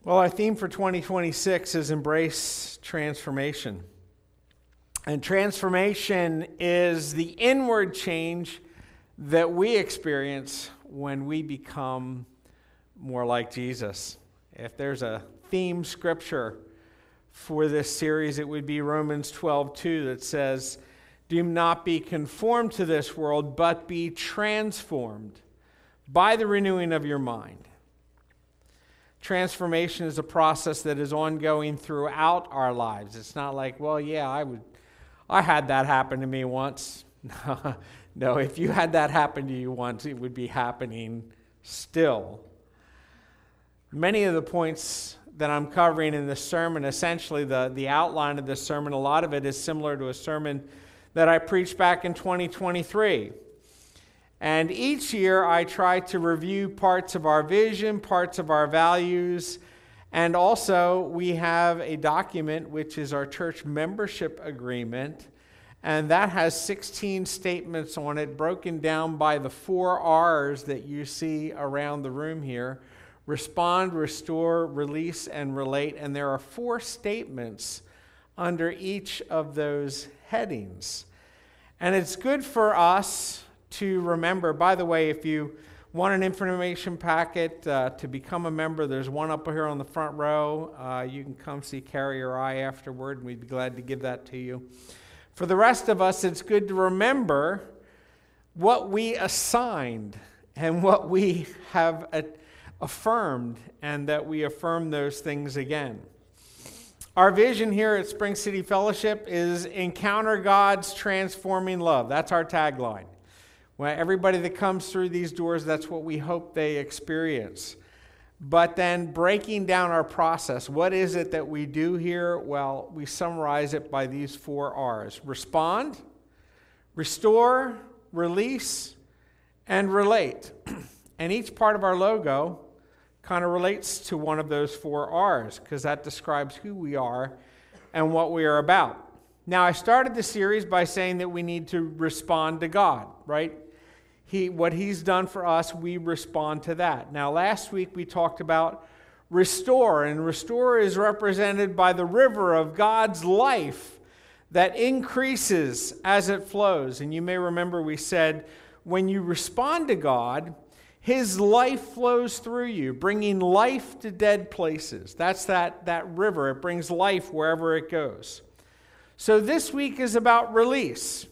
Well, our theme for 2026 is Embrace Transformation. And transformation is the inward change that we experience when we become more like Jesus. If there's a theme scripture for this series, it would be Romans 12:2 that says, "Do not be conformed to this world, but be transformed by the renewing of your mind." Transformation is a process that is ongoing throughout our lives. It's not like, well, yeah, I had that happen to me once. No, if you had that happen to you once, it would be happening still. Many of the points that I'm covering in this sermon, essentially the outline of this sermon, a lot of it is similar to a sermon that I preached back in 2023. And each year I try to review parts of our vision, parts of our values, and also we have a document which is our church membership agreement, and that has 16 statements on it broken down by the 4 R's that you see around the room here: respond, restore, release, and relate. And there are 4 statements under each of those headings. And it's good for us to remember. By the way, if you want an information packet to become a member, there's one up here on the front row. You can come see Carrie or I afterward, and we'd be glad to give that to you. For the rest of us, it's good to remember what we assigned and what we have affirmed, and that we affirm those things again. Our vision here at Spring City Fellowship is encounter God's transforming love. That's our tagline. Well, everybody that comes through these doors, that's what we hope they experience. But then breaking down our process, what is it that we do here? Well, we summarize it by these 4 R's: respond, restore, release, and relate. And each part of our logo kind of relates to one of those 4 R's, because that describes who we are and what we are about. Now, I started the series by saying that we need to respond to God, right? What He's done for us, we respond to that. Now, last week we talked about restore, and restore is represented by the river of God's life that increases as it flows. And you may remember we said, when you respond to God, His life flows through you, bringing life to dead places. That's that river. It brings life wherever it goes. So this week is about release.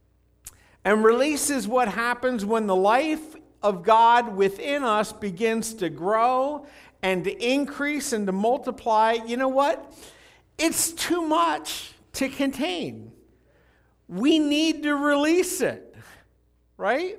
And release is what happens when the life of God within us begins to grow and to increase and to multiply. You know what? It's too much to contain. We need to release it, right?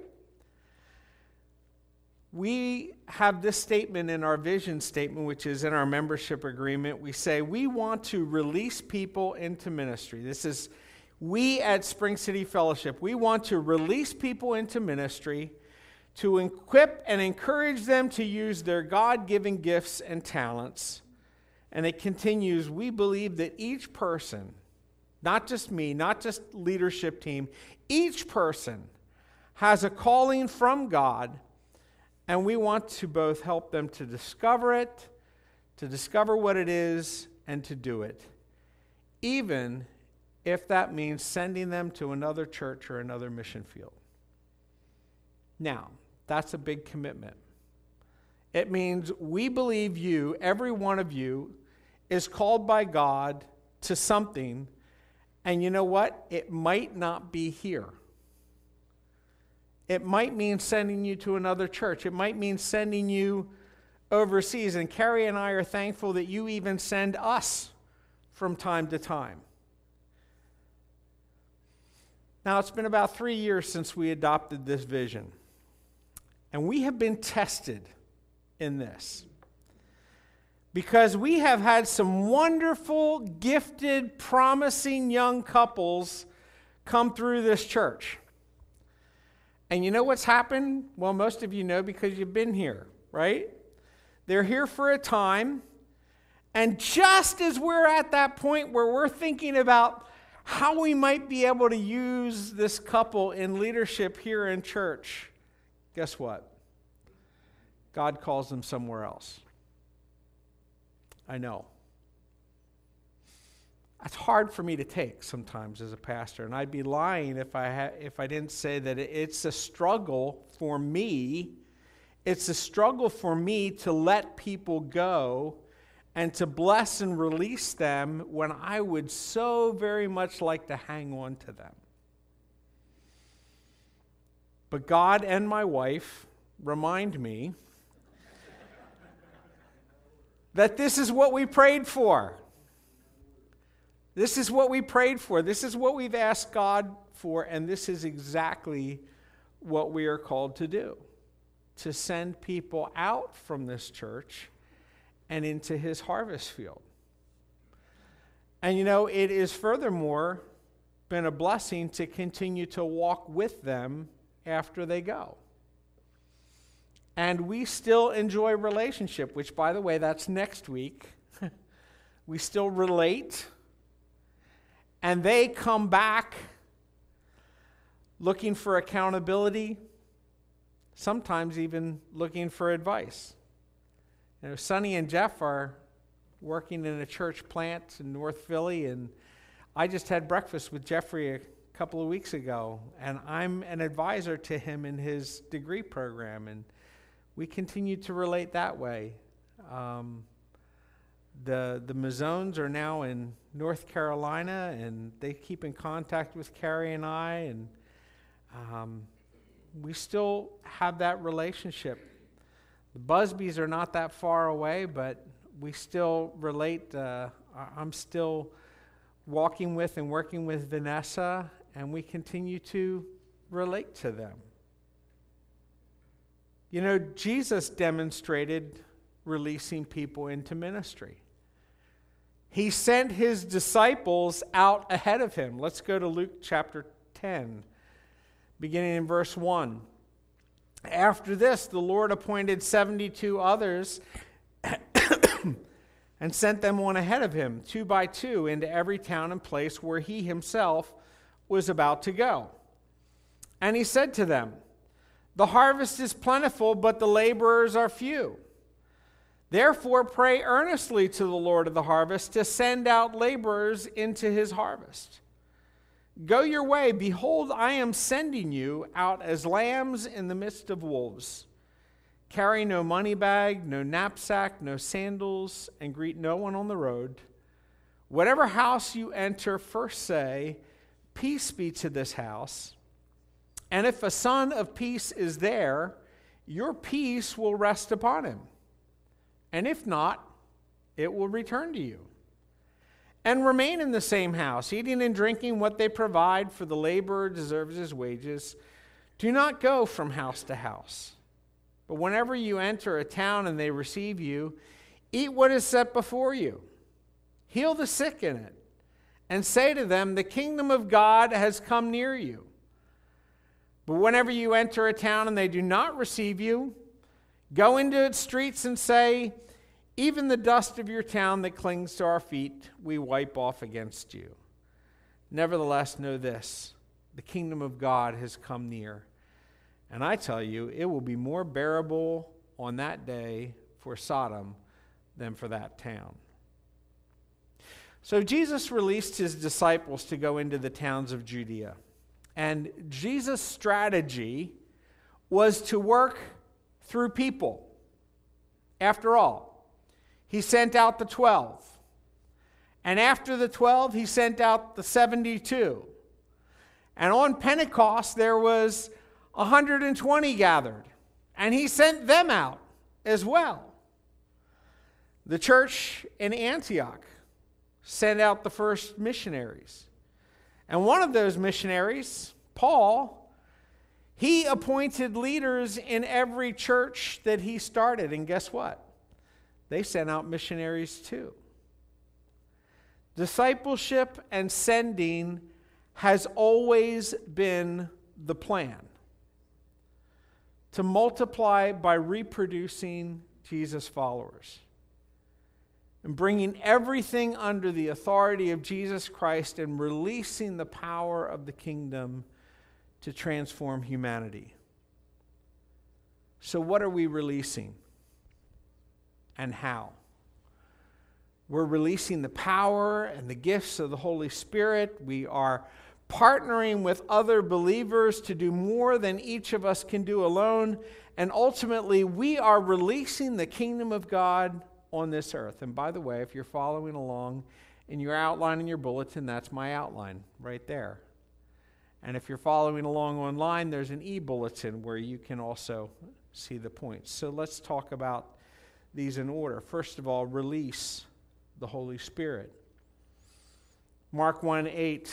We have this statement in our vision statement, which is in our membership agreement. We say we want to release people into ministry. We at Spring City Fellowship, we want to release people into ministry to equip and encourage them to use their God-given gifts and talents. And it continues, we believe that each person, not just me, not just leadership team, each person has a calling from God, and we want to both help them to discover it, to discover what it is, and to do it, even if that means sending them to another church or another mission field. Now, that's a big commitment. It means we believe you, every one of you, is called by God to something, and you know what? It might not be here. It might mean sending you to another church. It might mean sending you overseas. And Carrie and I are thankful that you even send us from time to time. Now, it's been about 3 years since we adopted this vision. And we have been tested in this, because we have had some wonderful, gifted, promising young couples come through this church. And you know what's happened? Well, most of you know because you've been here, right? They're here for a time, and just as we're at that point where we're thinking about how we might be able to use this couple in leadership here in church, guess what? God calls them somewhere else. I know. That's hard for me to take sometimes as a pastor, and I'd be lying if I didn't say that it's a struggle for me. It's a struggle for me to let people go and to bless and release them when I would so very much like to hang on to them. But God and my wife remind me that this is what we prayed for. This is what we prayed for. This is what we've asked God for, and this is exactly what we are called to do, to send people out from this church and into his harvest field. And it is furthermore been a blessing to continue to walk with them after they go. And we still enjoy relationship, which, by the way, that's next week. We still relate. And they come back looking for accountability, sometimes even looking for advice. Sonny and Jeff are working in a church plant in North Philly, and I just had breakfast with Jeffrey a couple of weeks ago, and I'm an advisor to him in his degree program, and we continue to relate that way. The Mazzones are now in North Carolina, and they keep in contact with Carrie and I, and we still have that relationship. The Busbys are not that far away, but we still relate. I'm still walking with and working with Vanessa, and we continue to relate to them. Jesus demonstrated releasing people into ministry. He sent his disciples out ahead of him. Let's go to Luke chapter 10, beginning in verse 1. After this, the Lord appointed 72 others and sent them on ahead of him, 2 by 2, into every town and place where he himself was about to go. And he said to them, "The harvest is plentiful, but the laborers are few. Therefore, pray earnestly to the Lord of the harvest to send out laborers into his harvest. Go your way. Behold, I am sending you out as lambs in the midst of wolves. Carry no money bag, no knapsack, no sandals, and greet no one on the road. Whatever house you enter, first say, 'Peace be to this house.' And if a son of peace is there, your peace will rest upon him. And if not, it will return to you. And remain in the same house, eating and drinking what they provide, for the laborer deserves his wages. Do not go from house to house. But whenever you enter a town and they receive you, eat what is set before you. Heal the sick in it, and say to them, 'The kingdom of God has come near you.' But whenever you enter a town and they do not receive you, go into its streets and say, 'Even the dust of your town that clings to our feet, we wipe off against you.' Nevertheless, know this, the kingdom of God has come near. And I tell you, it will be more bearable on that day for Sodom than for that town." So Jesus released his disciples to go into the towns of Judea. And Jesus' strategy was to work through people. After all, he sent out the 12. And after the 12, he sent out the 72. And on Pentecost, there was 120 gathered. And he sent them out as well. The church in Antioch sent out the first missionaries. And one of those missionaries, Paul, he appointed leaders in every church that he started. And guess what? They sent out missionaries too. Discipleship and sending has always been the plan. To multiply by reproducing Jesus' followers. And bringing everything under the authority of Jesus Christ and releasing the power of the kingdom to transform humanity. So what are we releasing? And how? We're releasing the power and the gifts of the Holy Spirit. We are partnering with other believers to do more than each of us can do alone. And ultimately, we are releasing the kingdom of God on this earth. And by the way, if you're following along in your outline in your bulletin, that's my outline right there. And if you're following along online, there's an e-bulletin where you can also see the points. So let's talk about these in order. First of all, release the Holy Spirit. Mark 1:8.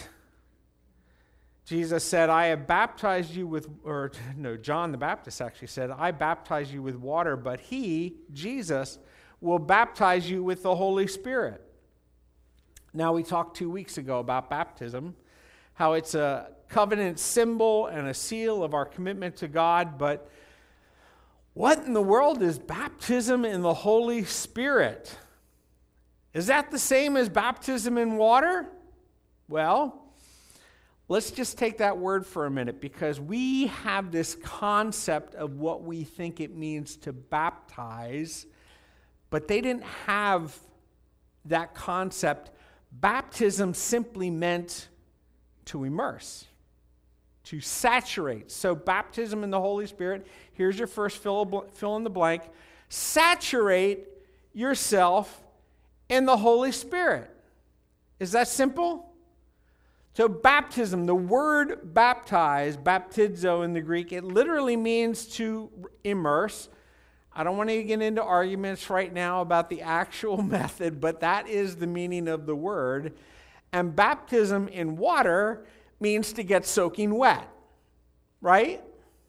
Jesus said, I have baptized you with, John the Baptist actually said, I baptize you with water, but he, Jesus, will baptize you with the Holy Spirit. Now, we talked 2 weeks ago about baptism, how it's a covenant symbol and a seal of our commitment to God, but what in the world is baptism in the Holy Spirit? Is that the same as baptism in water? Well, let's just take that word for a minute, because we have this concept of what we think it means to baptize, but they didn't have that concept. Baptism simply meant to immerse, to saturate. So baptism in the Holy Spirit, here's your first fill in the blank. Saturate yourself in the Holy Spirit. Is that simple? So baptism, the word baptize, baptizo in the Greek, it literally means to immerse. I don't want to get into arguments right now about the actual method, but that is the meaning of the word. And baptism in water means to get soaking wet, right?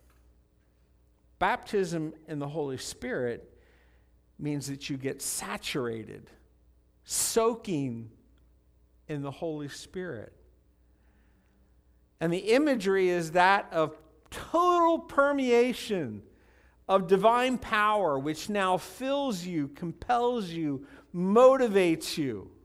Baptism in the Holy Spirit means that you get saturated, soaking in the Holy Spirit. And the imagery is that of total permeation of divine power, which now fills you, compels you, motivates you. You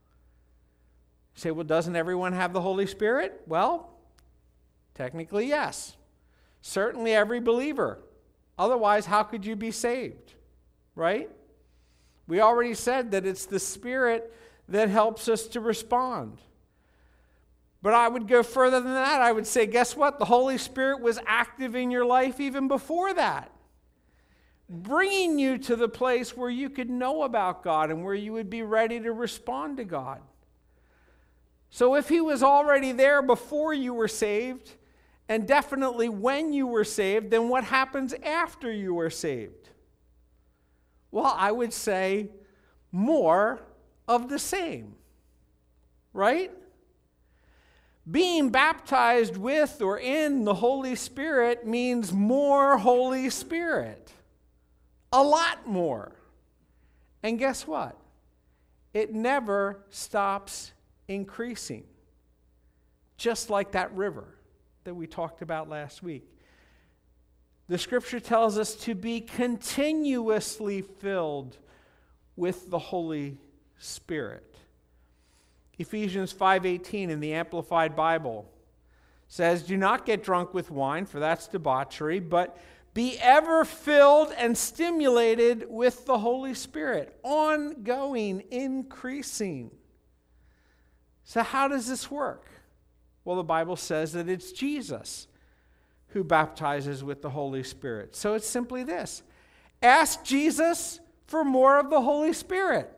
say, well, doesn't everyone have the Holy Spirit? Well, technically, yes. Certainly every believer. Otherwise, how could you be saved? Right? We already said that it's the Spirit that helps us to respond. But I would go further than that. I would say, guess what? The Holy Spirit was active in your life even before that, bringing you to the place where you could know about God and where you would be ready to respond to God. So if he was already there before you were saved, and definitely when you were saved, then what happens after you were saved? Well, I would say more of the same, right? Being baptized with or in the Holy Spirit means more Holy Spirit. A lot more. And guess what? It never stops increasing. Just like that river that we talked about last week. The scripture tells us to be continuously filled with the Holy Spirit. Ephesians 5:18 in the Amplified Bible says, do not get drunk with wine, for that's debauchery, but be ever filled and stimulated with the Holy Spirit. Ongoing, increasing. So how does this work? Well, the Bible says that it's Jesus who baptizes with the Holy Spirit. So it's simply this. Ask Jesus for more of the Holy Spirit.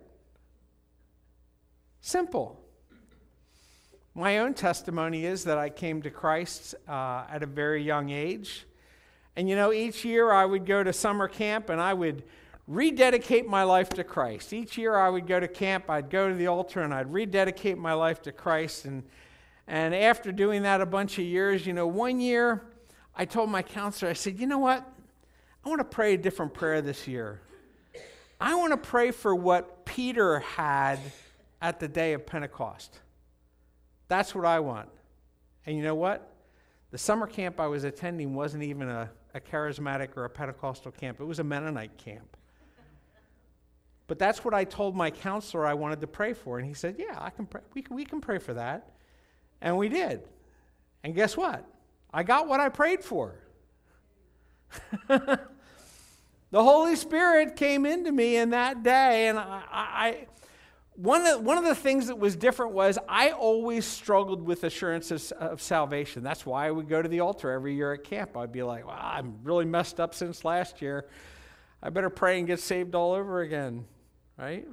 Simple. My own testimony is that I came to Christ at a very young age. And each year I would go to summer camp and I would rededicate my life to Christ. Each year I would go to camp, I'd go to the altar and I'd rededicate my life to Christ. And after doing that a bunch of years, one year I told my counselor, I said, you know what? I want to pray a different prayer this year. I want to pray for what Peter had at the day of Pentecost. That's what I want. And you know what? The summer camp I was attending wasn't even a charismatic or a Pentecostal camp. It was a Mennonite camp. But that's what I told my counselor I wanted to pray for. And he said, yeah, I can pray. We can pray for that. And we did. And guess what? I got what I prayed for. The Holy Spirit came into me in that day, and One of the things that was different was I always struggled with assurances of salvation. That's why I would go to the altar every year at camp. I'd be like, well, I'm really messed up since last year. I better pray and get saved all over again, right?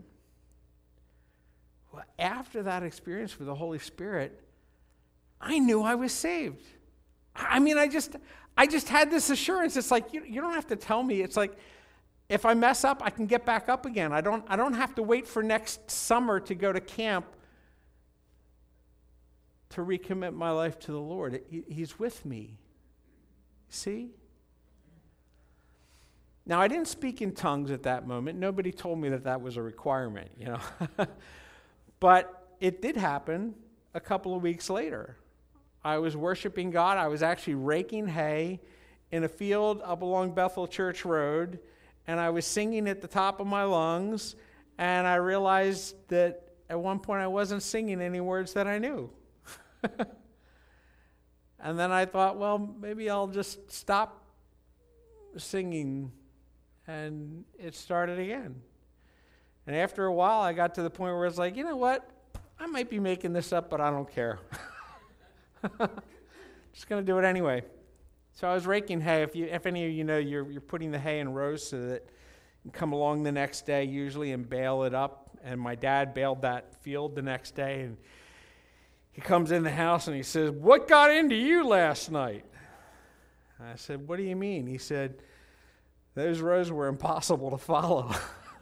Well, after that experience with the Holy Spirit, I knew I was saved. I mean, I just had this assurance. It's like, you don't have to tell me. It's like, if I mess up, I can get back up again. I don't have to wait for next summer to go to camp to recommit my life to the Lord. He's with me. See? Now, I didn't speak in tongues at that moment. Nobody told me that was a requirement, you know. But it did happen a couple of weeks later. I was worshiping God. I was actually raking hay in a field up along Bethel Church Road, and I was singing at the top of my lungs, and I realized that at one point I wasn't singing any words that I knew. And then I thought, well, maybe I'll just stop singing, and it started again. And after a while, I got to the point where it's like, you know what? I might be making this up, but I don't care. Just going to do it anyway. So I was raking hay. If any of you know, you're putting the hay in rows so that you can come along the next day usually and bale it up. And my dad baled that field the next day, and he comes in the house and he says, "What got into you last night?" I said, "What do you mean?" He said, "Those rows were impossible to follow."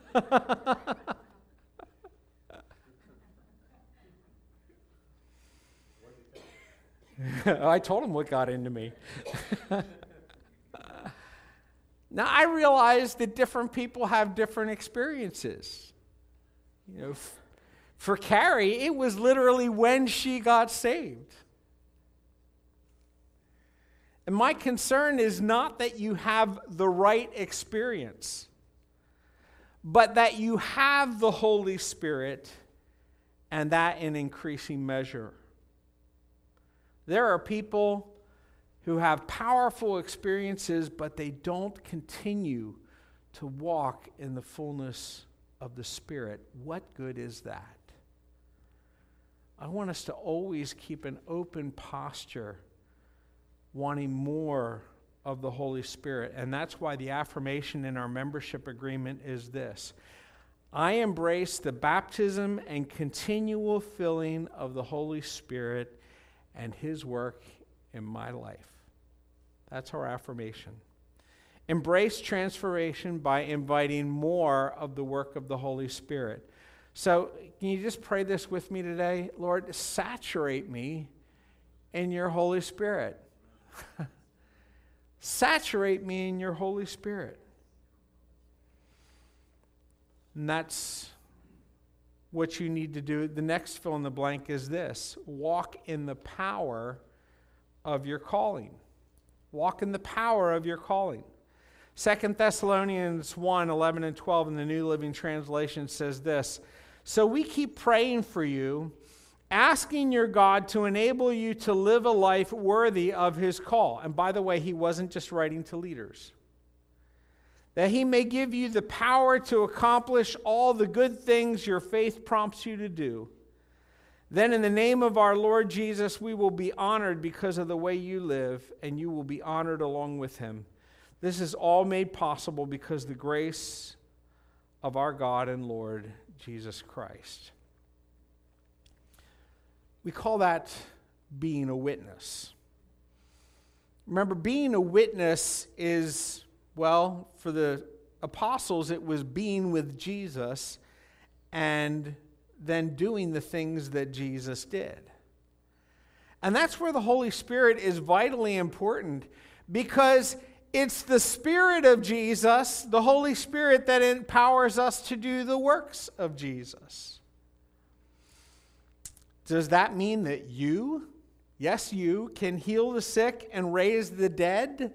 I told him what got into me. Now, I realize that different people have different experiences. You know, for Carrie, it was literally when she got saved. And my concern is not that you have the right experience, but that you have the Holy Spirit, and that in increasing measure. There are people who have powerful experiences, but they don't continue to walk in the fullness of the Spirit. What good is that? I want us to always keep an open posture, wanting more of the Holy Spirit. And that's why the affirmation in our membership agreement is this: I embrace the baptism and continual filling of the Holy Spirit and His work in my life. That's our affirmation. Embrace transformation by inviting more of the work of the Holy Spirit. So, can you just pray this with me today? Lord, saturate me in your Holy Spirit. Saturate me in your Holy Spirit. And that's what you need to do. The next fill in the blank is this: walk in the power of your calling. Walk in the power of your calling. 2 Thessalonians 1:11 and 12 in the New Living Translation says this: So we keep praying for you, asking your God to enable you to live a life worthy of His call. And by the way, he wasn't just writing to leaders. That He may give you the power to accomplish all the good things your faith prompts you to do. Then in the name of our Lord Jesus, we will be honored because of the way you live, and you will be honored along with Him. This is all made possible because of the grace of our God and Lord Jesus Christ. We call that being a witness. Remember, being a witness is, well, for the apostles, it was being with Jesus and then doing the things that Jesus did. And that's where the Holy Spirit is vitally important, because it's the Spirit of Jesus, the Holy Spirit, that empowers us to do the works of Jesus. Does that mean that you, yes, you, can heal the sick and raise the dead?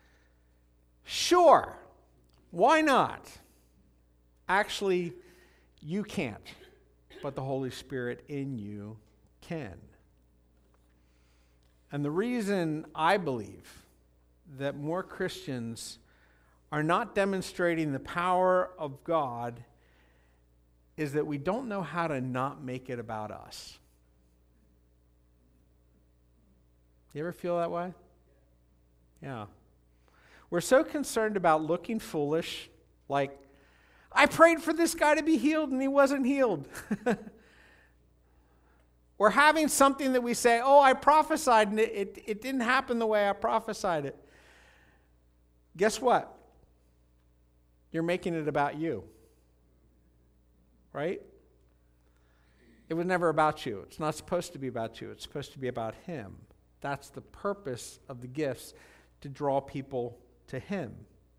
Sure. Why not? Actually, you can't, but the Holy Spirit in you can. And the reason I believe that more Christians are not demonstrating the power of God is that we don't know how to not make it about us. You ever feel that way? Yeah. We're so concerned about looking foolish, like, I prayed for this guy to be healed and he wasn't healed. Or having something that we say, oh, I prophesied and it didn't happen the way I prophesied it. Guess what? You're making it about you. Right? It was never about you. It's not supposed to be about you. It's supposed to be about Him. That's the purpose of the gifts, to draw people to Him.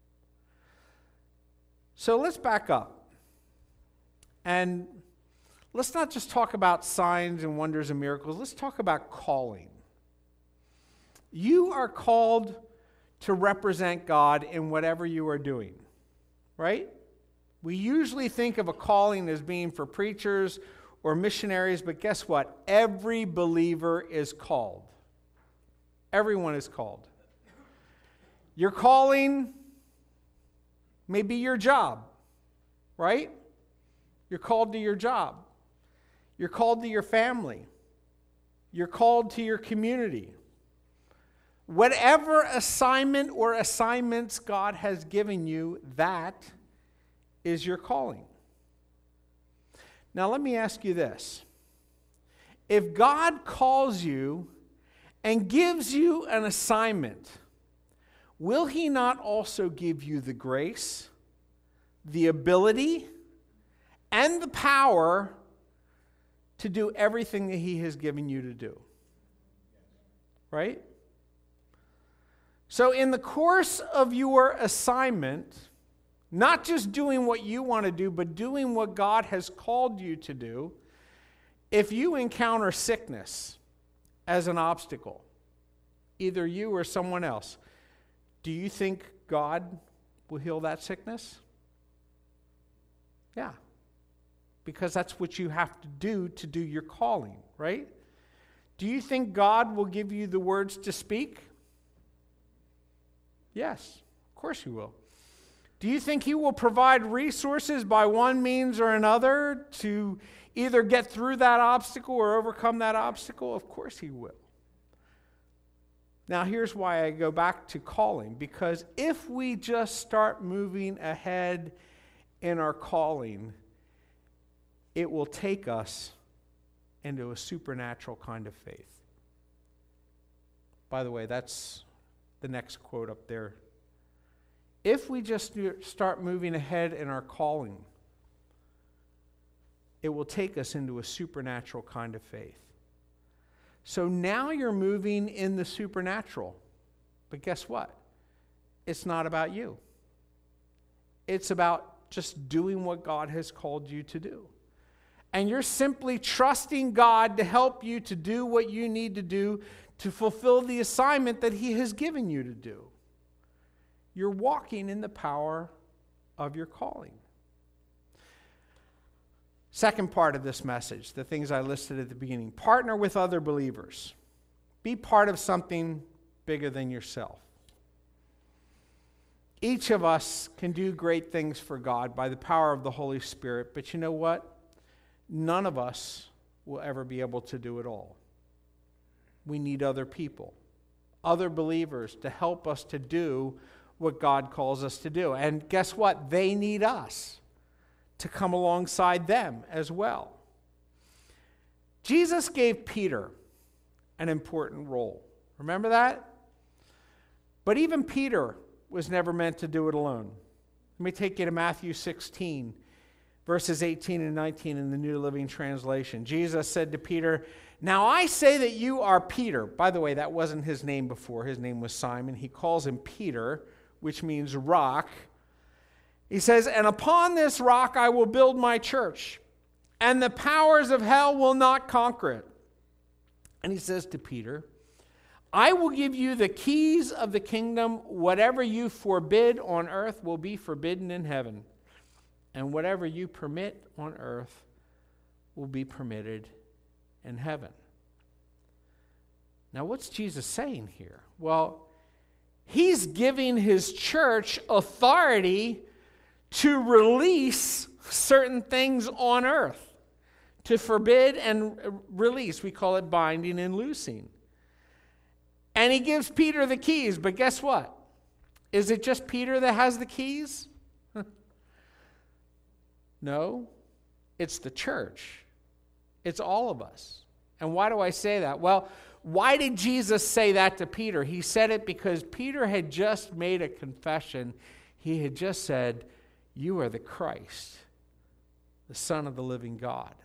So let's back up. And let's not just talk about signs and wonders and miracles. Let's talk about calling. You are called to represent God in whatever you are doing. Right? We usually think of a calling as being for preachers or missionaries, but guess what? Every believer is called. Everyone is called. Your calling may be your job, right? You're called to your job. You're called to your family. You're called to your community. Whatever assignment or assignments God has given you, that is your calling. Now let me ask you this. If God calls you and gives you an assignment, will He not also give you the grace, the ability, and the power to do everything that He has given you to do? Right? So in the course of your assignment, not just doing what you want to do, but doing what God has called you to do, if you encounter sickness as an obstacle, either you or someone else, do you think God will heal that sickness? Yeah. Because that's what you have to do your calling, right? Do you think God will give you the words to speak? Yes, of course He will. Do you think He will provide resources by one means or another to either get through that obstacle or overcome that obstacle? Of course He will. Now here's why I go back to calling. Because if we just start moving ahead in our calling, it will take us into a supernatural kind of faith. By the way, that's the next quote up there. If we just start moving ahead in our calling, it will take us into a supernatural kind of faith. So now you're moving in the supernatural. But guess what? It's not about you. It's about just doing what God has called you to do. And you're simply trusting God to help you to do what you need to do to fulfill the assignment that He has given you to do. You're walking in the power of your calling. Second part of this message, the things I listed at the beginning. Partner with other believers. Be part of something bigger than yourself. Each of us can do great things for God by the power of the Holy Spirit, but you know what? None of us will ever be able to do it all. We need other people, other believers to help us to do what God calls us to do. And guess what? They need us to come alongside them as well. Jesus gave Peter an important role. Remember that? But even Peter was never meant to do it alone. Let me take you to Matthew 16, verses 18 and 19 in the New Living Translation. Jesus said to Peter, "Now I say that you are Peter." By the way, that wasn't his name before. His name was Simon. He calls him Peter, which means rock. He says, "And upon this rock I will build my church, and the powers of hell will not conquer it." And he says to Peter, "I will give you the keys of the kingdom. Whatever you forbid on earth will be forbidden in heaven, and whatever you permit on earth will be permitted in heaven." Now, what's Jesus saying here? Well, He's giving His church authority to release certain things on earth, to forbid and release. We call it binding and loosing. And he gives Peter the keys, but guess what? Is it just Peter that has the keys? No, it's the church. It's all of us. And why do I say that? Well, why did Jesus say that to Peter? He said it because Peter had just made a confession. He had just said, "You are the Christ, the Son of the living God."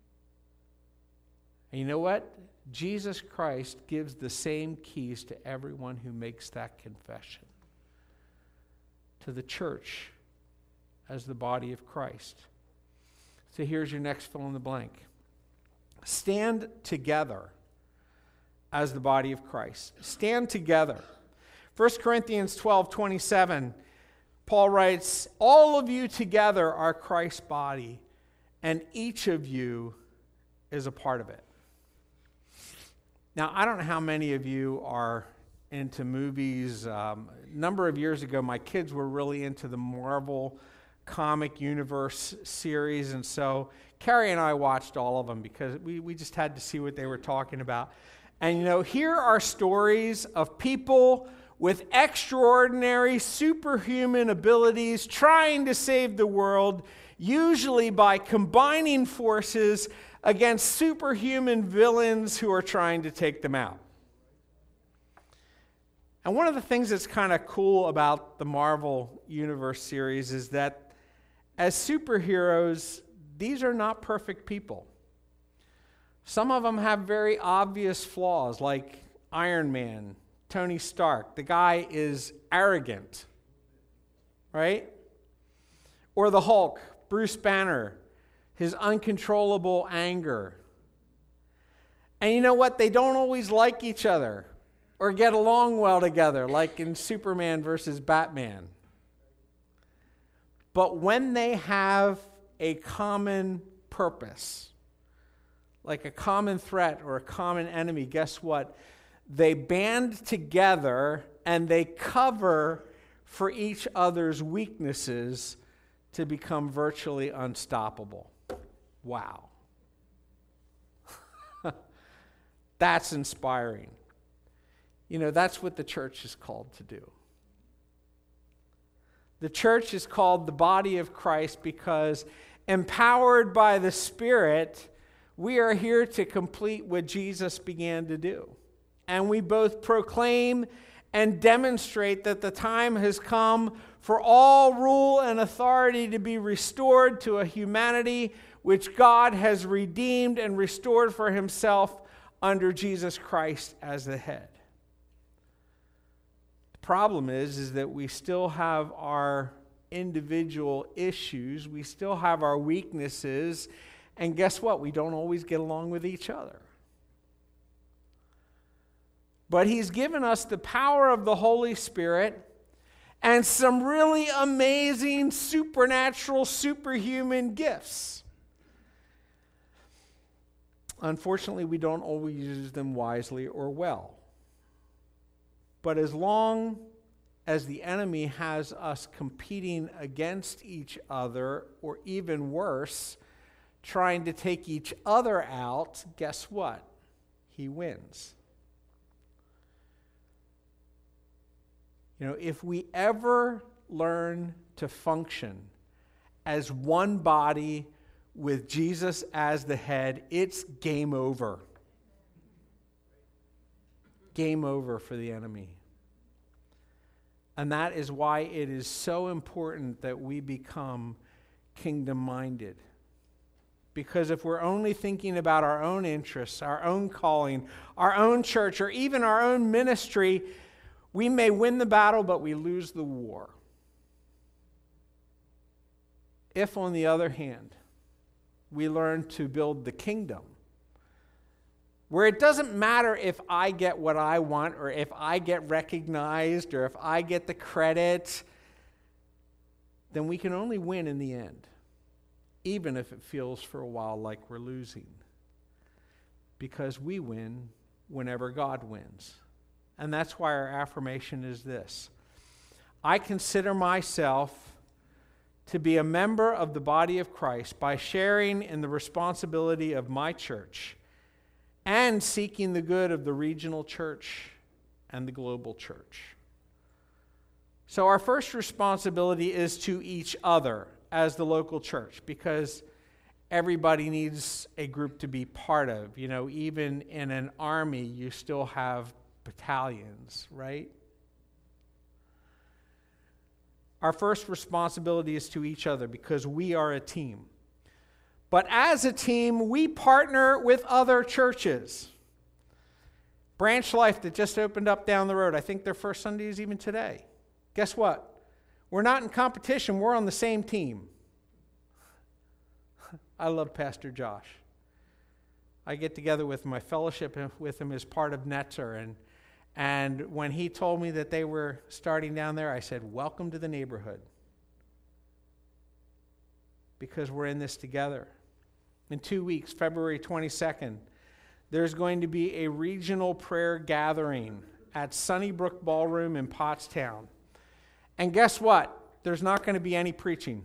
And you know what? Jesus Christ gives the same keys to everyone who makes that confession. To the church as the body of Christ. So here's your next fill in the blank. Stand together as the body of Christ. Stand together. 1 Corinthians 12:27, Paul writes, "All of you together are Christ's body, and each of you is a part of it." Now, I don't know how many of you are into movies. A number of years ago, my kids were really into the Marvel comic universe series, and so Carrie and I watched all of them because we just had to see what they were talking about. And here are stories of people with extraordinary superhuman abilities trying to save the world, usually by combining forces against superhuman villains who are trying to take them out. And one of the things that's kind of cool about the Marvel Universe series is that as superheroes, these are not perfect people. Some of them have very obvious flaws, like Iron Man, Tony Stark. The guy is arrogant, right? Or the Hulk, Bruce Banner, his uncontrollable anger. And you know what? They don't always like each other or get along well together, like in Superman versus Batman. But when they have a common purpose, like a common threat or a common enemy, guess what? They band together and they cover for each other's weaknesses to become virtually unstoppable. Wow. That's inspiring. That's what the church is called to do. The church is called the body of Christ because, empowered by the Spirit, we are here to complete what Jesus began to do. And we both proclaim and demonstrate that the time has come for all rule and authority to be restored to a humanity which God has redeemed and restored for himself under Jesus Christ as the head. The problem is that we still have our individual issues, we still have our weaknesses, and guess what? We don't always get along with each other. But he's given us the power of the Holy Spirit and some really amazing supernatural, superhuman gifts. Unfortunately, we don't always use them wisely or well. But as long as the enemy has us competing against each other, or even worse, trying to take each other out, guess what? He wins. If we ever learn to function as one body with Jesus as the head, it's game over. Game over for the enemy. And that is why it is so important that we become kingdom-minded. Because if we're only thinking about our own interests, our own calling, our own church, or even our own ministry, we may win the battle, but we lose the war. If, on the other hand, we learn to build the kingdom, where it doesn't matter if I get what I want, or if I get recognized, or if I get the credit, then we can only win in the end, even if it feels for a while like we're losing. Because we win whenever God wins. And that's why our affirmation is this: I consider myself to be a member of the body of Christ by sharing in the responsibility of my church and seeking the good of the regional church and the global church. So our first responsibility is to each other as the local church, because everybody needs a group to be part of. You know, even in an army, you still have battalions, right? Our first responsibility is to each other because we are a team. But as a team, we partner with other churches. Branch Life that just opened up down the road, I think their first Sunday is even today. Guess what? We're not in competition, we're on the same team. I love Pastor Josh. I get together with my fellowship with him as part of Netzer, and when he told me that they were starting down there, I said, welcome to the neighborhood. Because we're in this together. In 2 weeks, February 22nd, there's going to be a regional prayer gathering at Sunnybrook Ballroom in Pottstown. And guess what? There's not going to be any preaching.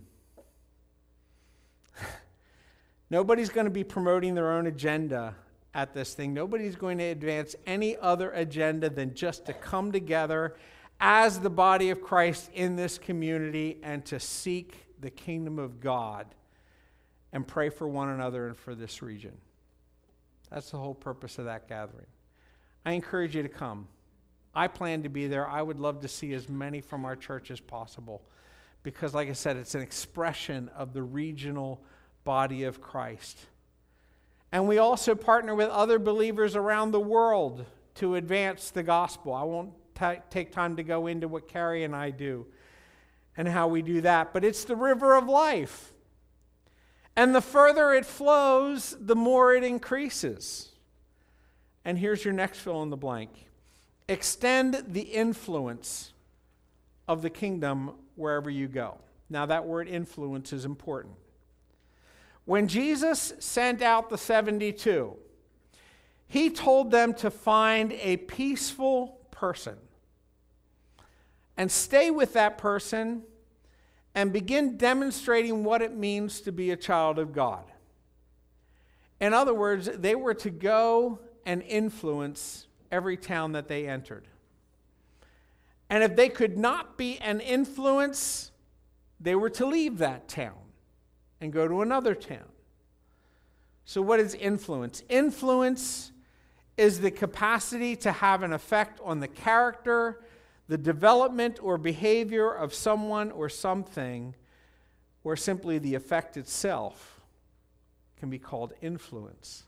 Nobody's going to be promoting their own agenda at this thing. Nobody's going to advance any other agenda than just to come together as the body of Christ in this community and to seek the kingdom of God and pray for one another and for this region. That's the whole purpose of that gathering. I encourage you to come. I plan to be there. I would love to see as many from our church as possible because, like I said, it's an expression of the regional body of Christ. And we also partner with other believers around the world to advance the gospel. I won't take time to go into what Carrie and I do and how we do that, but it's the river of life. And the further it flows, the more it increases. And here's your next fill in the blank. Extend the influence of the kingdom wherever you go. Now, that word influence is important. When Jesus sent out the 72, he told them to find a peaceful person and stay with that person and begin demonstrating what it means to be a child of God. In other words, they were to go and influence every town that they entered. And if they could not be an influence, they were to leave that town and go to another town. So what is influence? Influence is the capacity to have an effect on the character, the development or behavior of someone or something, or simply the effect itself can be called influence.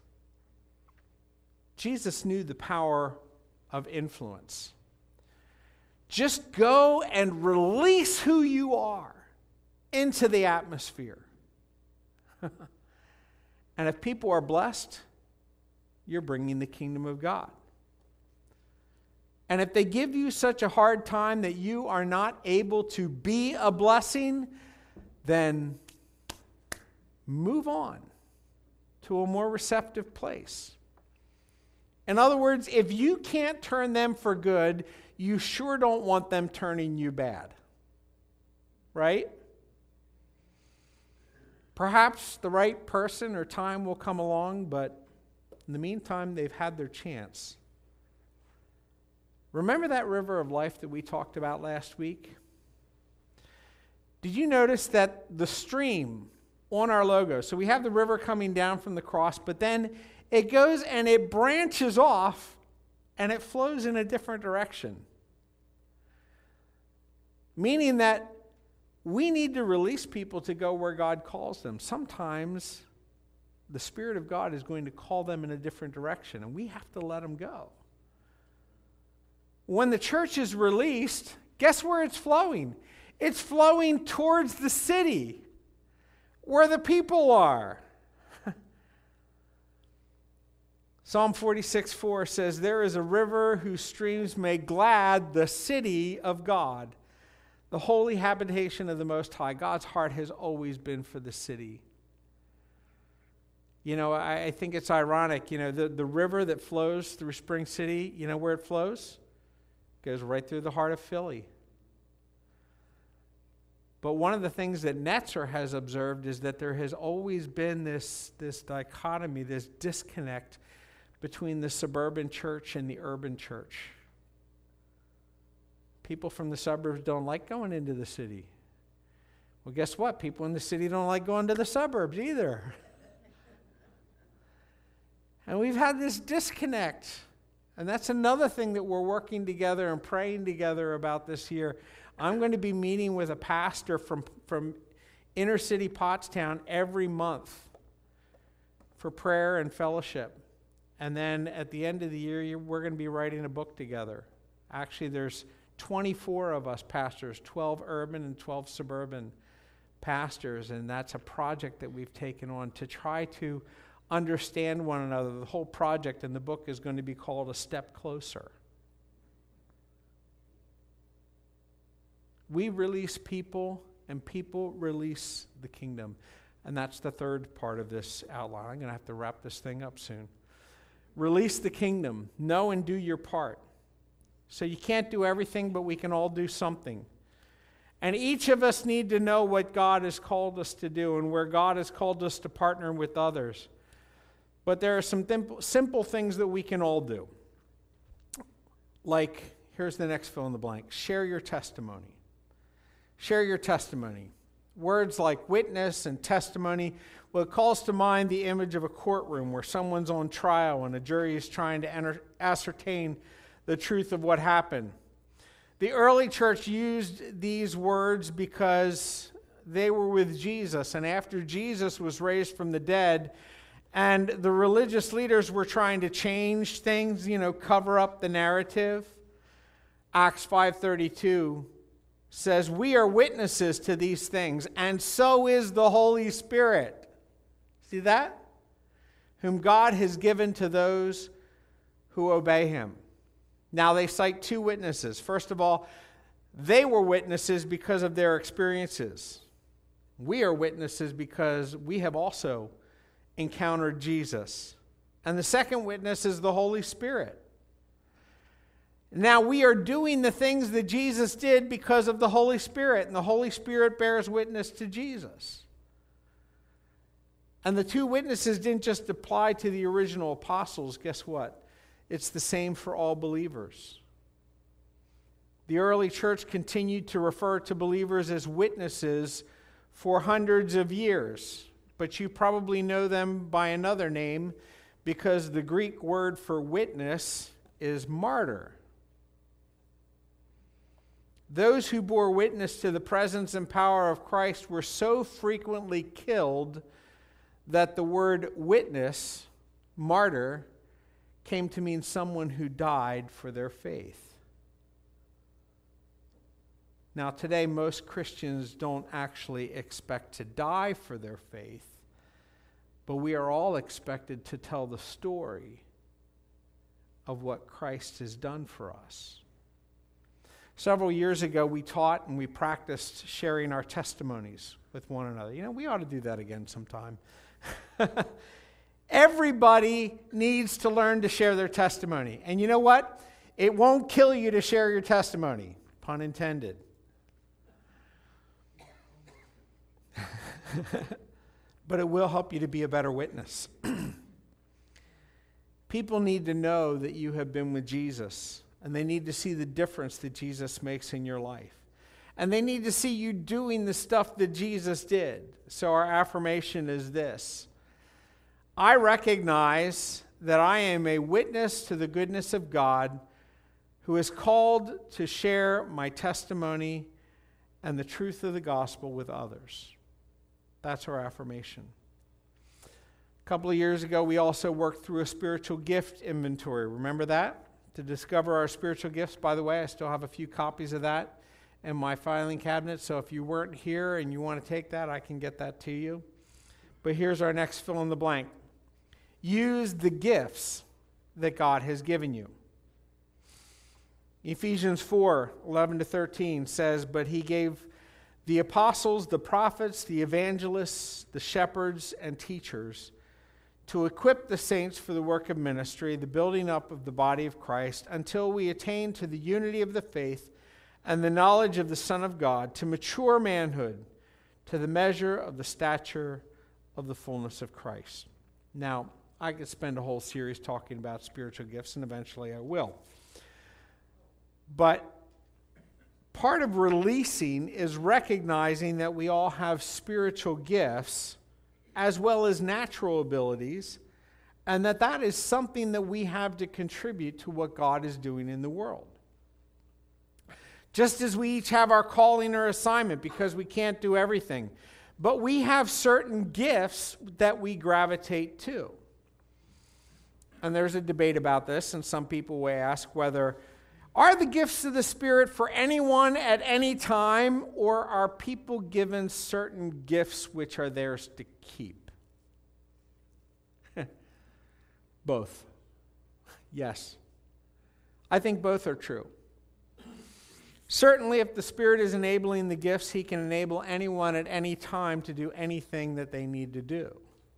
Jesus knew the power of influence. Just go and release who you are into the atmosphere. And if people are blessed, you're bringing the kingdom of God. And if they give you such a hard time that you are not able to be a blessing, then move on to a more receptive place. In other words, if you can't turn them for good, you sure don't want them turning you bad. Right? Perhaps the right person or time will come along, but in the meantime, they've had their chance. Remember that river of life that we talked about last week? Did you notice that the stream on our logo, so we have the river coming down from the cross, but then it goes and it branches off and it flows in a different direction. Meaning that we need to release people to go where God calls them. Sometimes the Spirit of God is going to call them in a different direction, and we have to let them go. When the church is released, guess where it's flowing? It's flowing towards the city, where the people are. Psalm 46:4 says, "There is a river whose streams make glad the city of God, the holy habitation of the Most High." God's heart has always been for the city. You know, I think it's ironic, you know, the river that flows through Spring City, you know where it flows? It goes right through the heart of Philly. But one of the things that Netzer has observed is that there has always been this dichotomy, this disconnect between the suburban church and the urban church. People from the suburbs don't like going into the city. Well, guess what? People in the city don't like going to the suburbs either. And we've had this disconnect. And that's another thing that we're working together and praying together about this year. I'm going to be meeting with a pastor from inner city Pottstown every month for prayer and fellowship. And then at the end of the year, we're going to be writing a book together. Actually, there's 24 of us pastors, 12 urban and 12 suburban pastors, and that's a project that we've taken on to try to understand one another. The whole project in the book is going to be called A Step Closer. We release people, and people release the kingdom. And that's the third part of this outline. I'm going to have to wrap this thing up soon. Release the kingdom. Know and do your part. So you can't do everything, but we can all do something. And each of us need to know what God has called us to do and where God has called us to partner with others. But there are some simple things that we can all do. Like, here's the next fill in the blank. Share your testimony. Share your testimony. Words like witness and testimony, well, it calls to mind the image of a courtroom where someone's on trial and a jury is trying to ascertain the truth of what happened. The early church used these words because they were with Jesus, and after Jesus was raised from the dead, and the religious leaders were trying to change things, cover up the narrative, Acts 5:32 says, we are witnesses to these things, and so is the Holy Spirit. See that? Whom God has given to those who obey him. Now they cite two witnesses. First of all, they were witnesses because of their experiences. We are witnesses because we have also encountered Jesus. And the second witness is the Holy Spirit. Now we are doing the things that Jesus did because of the Holy Spirit, and the Holy Spirit bears witness to Jesus. And the two witnesses didn't just apply to the original apostles. Guess what? It's the same for all believers. The early church continued to refer to believers as witnesses for hundreds of years, but you probably know them by another name because the Greek word for witness is martyr. Those who bore witness to the presence and power of Christ were so frequently killed that the word witness, martyr, came to mean someone who died for their faith. Now, today, most Christians don't actually expect to die for their faith, but we are all expected to tell the story of what Christ has done for us. Several years ago, we taught and we practiced sharing our testimonies with one another. We ought to do that again sometime. Everybody needs to learn to share their testimony. And you know what? It won't kill you to share your testimony. Pun intended. But it will help you to be a better witness. People need to know that you have been with Jesus. And they need to see the difference that Jesus makes in your life. And they need to see you doing the stuff that Jesus did. So our affirmation is this: I recognize that I am a witness to the goodness of God who is called to share my testimony and the truth of the gospel with others. That's our affirmation. A couple of years ago, we also worked through a spiritual gift inventory. Remember that? To discover our spiritual gifts. By the way, I still have a few copies of that in my filing cabinet, so if you weren't here and you want to take that, I can get that to you. But here's our next fill in the blank. Use the gifts that God has given you. Ephesians 4:11-13 says, but he gave the apostles, the prophets, the evangelists, the shepherds, and teachers to equip the saints for the work of ministry, the building up of the body of Christ, until we attain to the unity of the faith and the knowledge of the Son of God, to mature manhood, to the measure of the stature of the fullness of Christ. Now, I could spend a whole series talking about spiritual gifts, and eventually I will. But part of releasing is recognizing that we all have spiritual gifts as well as natural abilities, and that is something that we have to contribute to what God is doing in the world. Just as we each have our calling or assignment, because we can't do everything, but we have certain gifts that we gravitate to. And there's a debate about this, and some people will ask whether, are the gifts of the Spirit for anyone at any time, or are people given certain gifts which are theirs to keep? Both. Yes. I think both are true. Certainly, if the Spirit is enabling the gifts, He can enable anyone at any time to do anything that they need to do.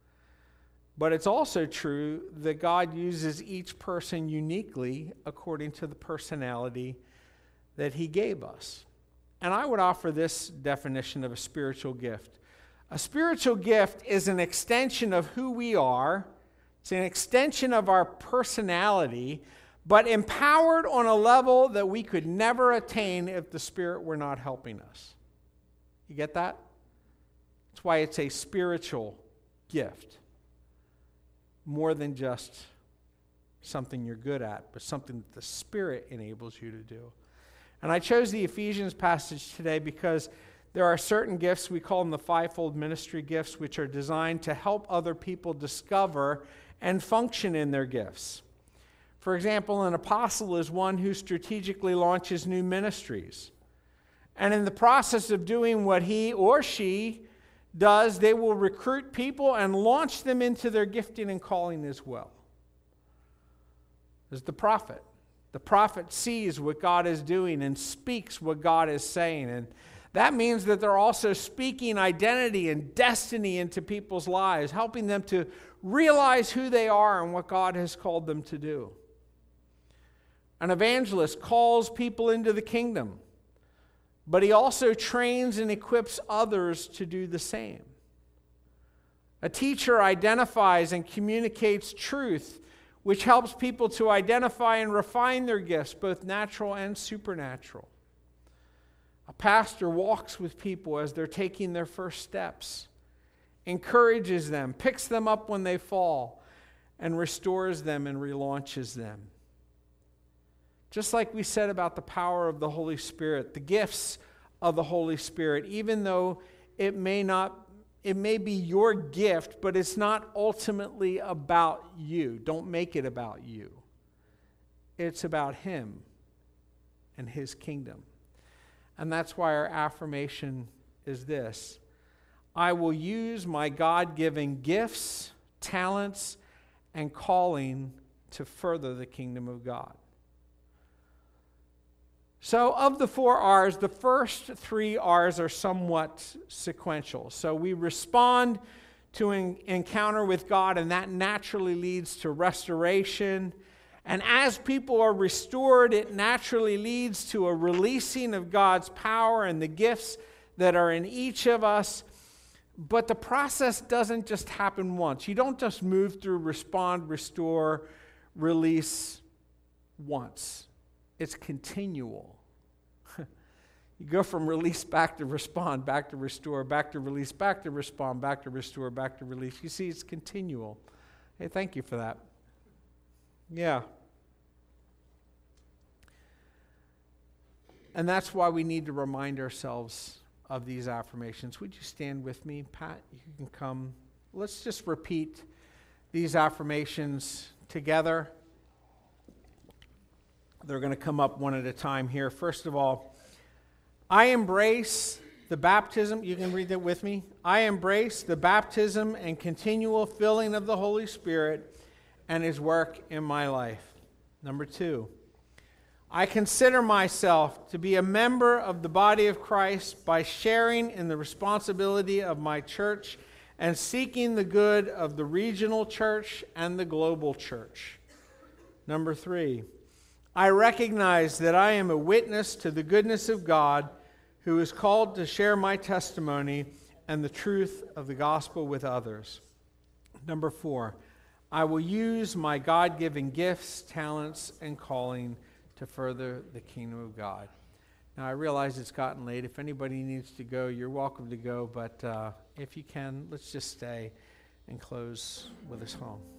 But it's also true that God uses each person uniquely according to the personality that He gave us. And I would offer this definition of a spiritual gift. A spiritual gift is an extension of who we are. It's an extension of our personality, but empowered on a level that we could never attain if the Spirit were not helping us. You get that? That's why it's a spiritual gift. More than just something you're good at, but something that the Spirit enables you to do. And I chose the Ephesians passage today because there are certain gifts, we call them the fivefold ministry gifts, which are designed to help other people discover and function in their gifts. For example, an apostle is one who strategically launches new ministries. And in the process of doing what he or she does, they will recruit people and launch them into their gifting and calling as well. There's the prophet. The prophet sees what God is doing and speaks what God is saying. And that means that they're also speaking identity and destiny into people's lives, helping them to realize who they are and what God has called them to do. An evangelist calls people into the kingdom, but he also trains and equips others to do the same. A teacher identifies and communicates truth, which helps people to identify and refine their gifts, both natural and supernatural. A pastor walks with people as they're taking their first steps, encourages them, picks them up when they fall, and restores them and relaunches them. Just like we said about the power of the Holy Spirit, the gifts of the Holy Spirit, even though it may be your gift, but it's not ultimately about you. Don't make it about you. It's about Him and His kingdom. And that's why our affirmation is this: I will use my God-given gifts, talents, and calling to further the kingdom of God. So of the 4 R's, the first 3 R's are somewhat sequential. So we respond to an encounter with God, and that naturally leads to restoration. And as people are restored, it naturally leads to a releasing of God's power and the gifts that are in each of us. But the process doesn't just happen once. You don't just move through respond, restore, release once. It's continual. You go from release back to respond, back to restore, back to release, back to respond, back to restore, back to release. You see, it's continual. Hey, thank you for that. Yeah. And that's why we need to remind ourselves of these affirmations. Would you stand with me? Pat, you can come. Let's just repeat these affirmations together. They're going to come up one at a time here. First of all, I embrace the baptism. You can read that with me. I embrace the baptism and continual filling of the Holy Spirit and His work in my life. Number 2, I consider myself to be a member of the body of Christ by sharing in the responsibility of my church and seeking the good of the regional church and the global church. Number 3, I recognize that I am a witness to the goodness of God who is called to share my testimony and the truth of the gospel with others. Number 4, I will use my God-given gifts, talents, and calling to further the kingdom of God. Now, I realize it's gotten late. If anybody needs to go, you're welcome to go. But if you can, let's just stay and close with a song.